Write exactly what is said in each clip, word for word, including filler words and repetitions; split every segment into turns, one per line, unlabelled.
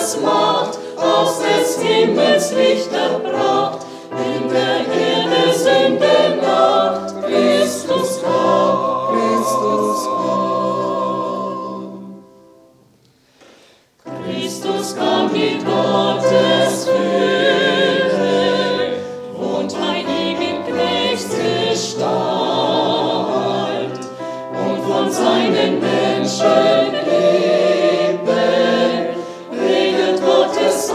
Gottes Macht, aus des Himmels Licht erbracht, in der Erde Sünde Nacht, Christus kam, Christus kam. Christus kam mit Gottes Fülle, wohnt ein ihm in Knechtsgestalt, und von seinen Menschen Leben redet Gottes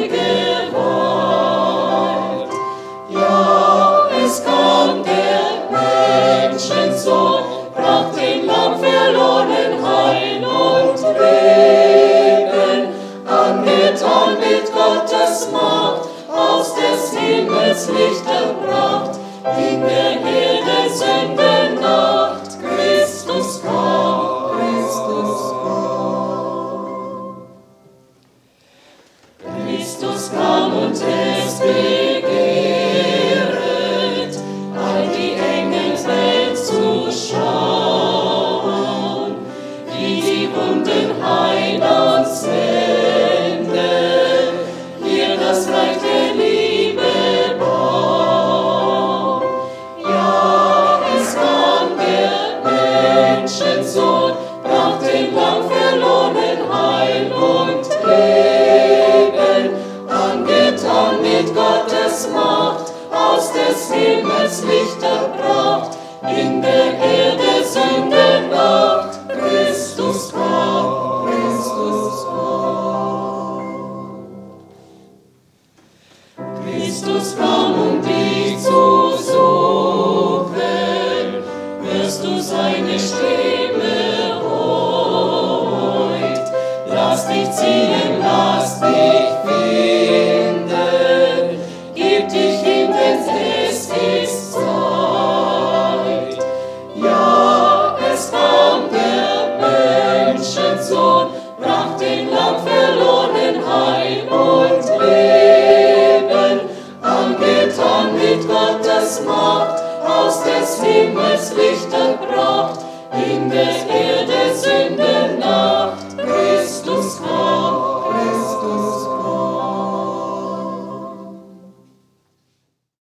Heilgewalt. Ja, es kam der Menschensohn, bracht dem Lamm verloren Heil und Leben, angetan mit Gottes Macht, aus des Himmels Licht erbracht, in der Erde Sünde Nacht, Christus kam, Christus kam. Christus kam und es begehret, all die Engelswelt zu schauen, wie die Wunden Heilands Hände hier das Reich der Liebe bauen. Ja, es kam der Menschensohn, bracht dem Lamm verloren Heil und Leben, angetan mit Gottes Macht, aus des Himmels Licht erbracht, in der Erde Sünde Nacht, Christus kam, Christus kam. Christus kam, um dich zu suchen, hörst du seine Stimme heut, lass dich ziehen, lass dich finden, gib dich ihm, denn es ist Zeit. Ja, es kam der Menschensohn, bracht den Lamm verloren Heil und Leben, angetan mit Gottes Macht, aus des Himmels Licht erbracht, in der Erde